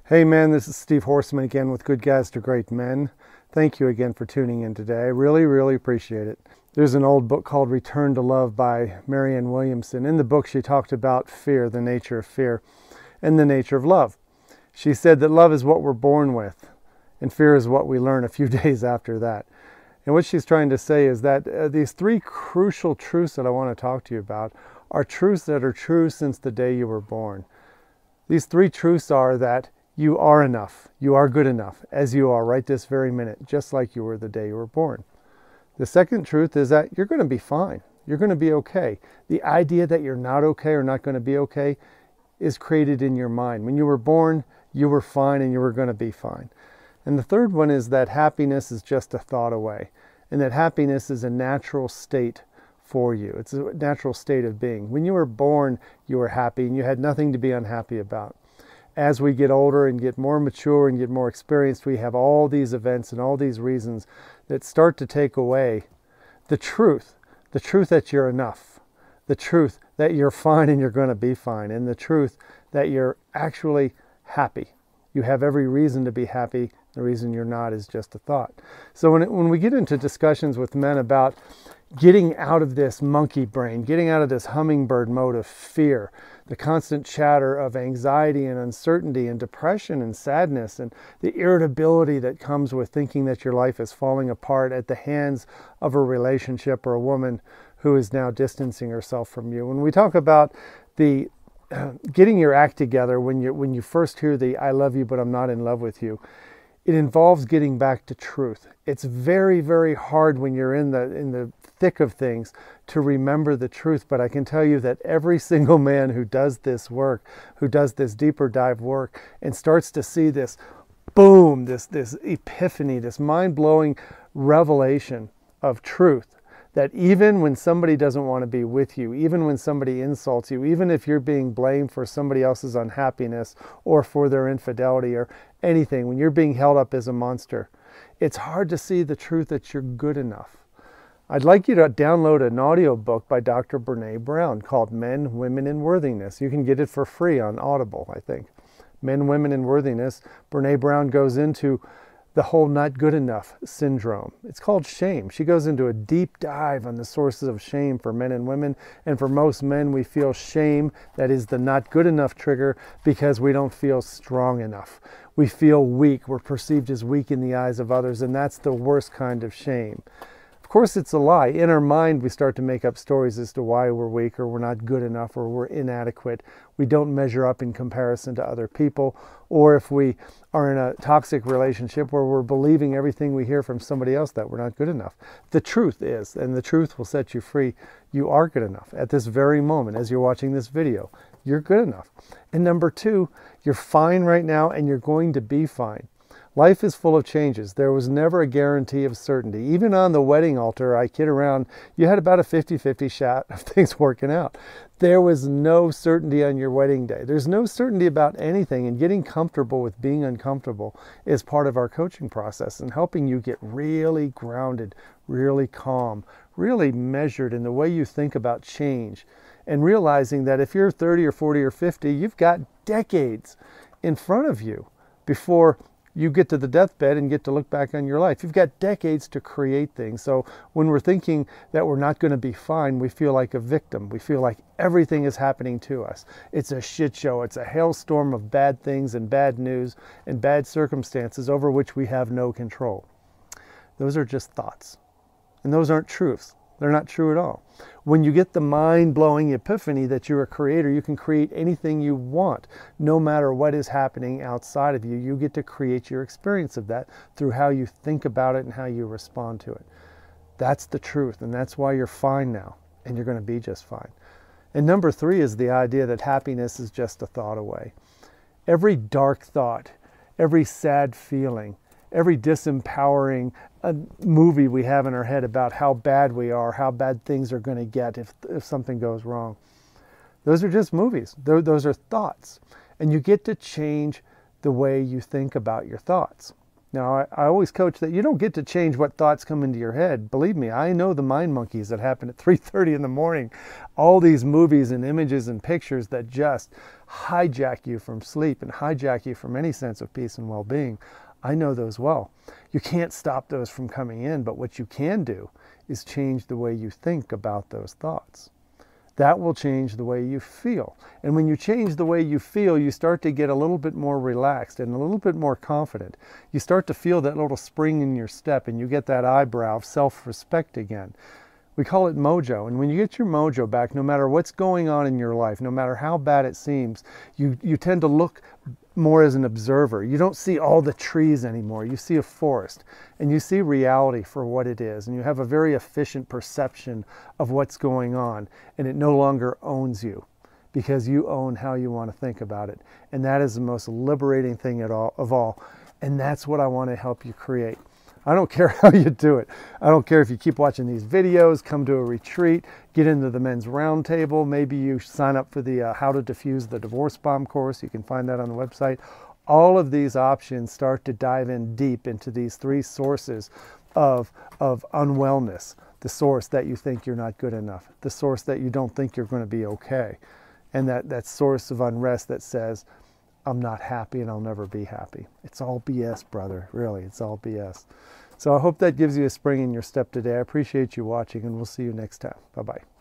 Hey man, this is Steve Horseman again with Good Guys to Great Men. Thank you again for tuning in today. I really appreciate it. There's an old book called Return to Love by Marianne Williamson. In the book, she talked about fear, the nature of fear, and the nature of love. She said that love is what we're born with, and fear is what we learn a few days after that. And what she's trying to say is that these three crucial truths that I want to talk to you about are truths that are true since the day you were born. These three truths are that you are enough, you are good enough, as you are right this very minute, just like you were the day you were born. The second truth is that you're going to be fine. You're going to be okay. The idea that you're not okay or not going to be okay is created in your mind. When you were born, you were fine and you were going to be fine. And the third one is that happiness is just a thought away, and that happiness is a natural state for you. It's a natural state of being. When you were born, you were happy and you had nothing to be unhappy about. As we get older and get more mature and get more experienced, we have all these events and all these reasons that start to take away the truth that you're enough, the truth that you're fine and you're going to be fine, and the truth that you're actually happy. You have every reason to be happy. The reason you're not is just a thought. So when we get into discussions with men about getting out of this monkey brain, getting out of this hummingbird mode of fear, the constant chatter of anxiety and uncertainty and depression and sadness and the irritability that comes with thinking that your life is falling apart at the hands of a relationship or a woman who is now distancing herself from you. When we talk about the getting your act together, when you first hear the "I love you, but I'm not in love with you," it involves getting back to truth. It's very hard when you're in the thick of things to remember the truth, but I can tell you that every single man who does this work, who does this deeper dive work and starts to see this boom, this epiphany, this mind-blowing revelation of truth, that even when somebody doesn't want to be with you, even when somebody insults you, even if you're being blamed for somebody else's unhappiness or for their infidelity or anything, when you're being held up as a monster, it's hard to see the truth that you're good enough. I'd like you to download an audio book by Dr. Brene Brown called Men, Women, and Worthiness. You can get it for free on Audible, I think. Men, Women, and Worthiness. Brene Brown goes into the whole not good enough syndrome. It's called shame. She goes into a deep dive on the sources of shame for men and women. And for most men, we feel shame, that is the not good enough trigger, because we don't feel strong enough. We feel weak. We're perceived as weak in the eyes of others, and that's the worst kind of shame. Of course, it's a lie. In our mind, we start to make up stories as to why we're weak or we're not good enough or we're inadequate. We don't measure up in comparison to other people. Or if we are in a toxic relationship where we're believing everything we hear from somebody else that we're not good enough. The truth is, and the truth will set you free, you are good enough. At this very moment, as you're watching this video, you're good enough. And number two, you're fine right now and you're going to be fine. Life is full of changes. There was never a guarantee of certainty. Even on the wedding altar, I kid around, you had about a 50-50 shot of things working out. There was no certainty on your wedding day. There's no certainty about anything, and getting comfortable with being uncomfortable is part of our coaching process and helping you get really grounded, really calm, really measured in the way you think about change, and realizing that if you're 30 or 40 or 50, you've got decades in front of you before you get to the deathbed and get to look back on your life. You've got decades to create things. So when we're thinking that we're not going to be fine, we feel like a victim. We feel like everything is happening to us. It's a shit show. It's a hailstorm of bad things and bad news and bad circumstances over which we have no control. Those are just thoughts. And those aren't truths. They're not true at all. When you get the mind-blowing epiphany that you're a creator, you can create anything you want, no matter what is happening outside of you. You get to create your experience of that through how you think about it and how you respond to it. That's the truth, and that's why you're fine now, and you're going to be just fine. And number three is the idea that happiness is just a thought away. Every dark thought, every sad feeling, every disempowering movie we have in our head about how bad we are, how bad things are going to get if something goes wrong. Those are just movies. Those are thoughts. And you get to change the way you think about your thoughts. Now, I always coach that you don't get to change what thoughts come into your head. Believe me, I know the mind monkeys that happen at 3:30 in the morning. All these movies and images and pictures that just hijack you from sleep and hijack you from any sense of peace and well-being. I know those well. You can't stop those from coming in, but what you can do is change the way you think about those thoughts. That will change the way you feel. And when you change the way you feel, you start to get a little bit more relaxed and a little bit more confident. You start to feel that little spring in your step, and you get that eyebrow of self-respect again. We call it mojo. And when you get your mojo back, no matter what's going on in your life, no matter how bad it seems, you tend to look more as an observer. You don't see all the trees anymore. You see a forest, and you see reality for what it is, and you have a very efficient perception of what's going on, and it no longer owns you because you own how you want to think about it. And that is the most liberating thing of all. And that's what I want to help you create. I don't care how you do it. I don't care if you keep watching these videos, come to a retreat, get into the men's roundtable. Maybe you sign up for the How to Diffuse the Divorce Bomb course. You can find that on the website. All of these options start to dive in deep into these three sources of unwellness. The source that you think you're not good enough. The source that you don't think you're going to be okay. And that source of unrest that says, I'm not happy and I'll never be happy. It's all BS, brother. Really, it's all BS. So I hope that gives you a spring in your step today. I appreciate you watching, and we'll see you next time. Bye-bye.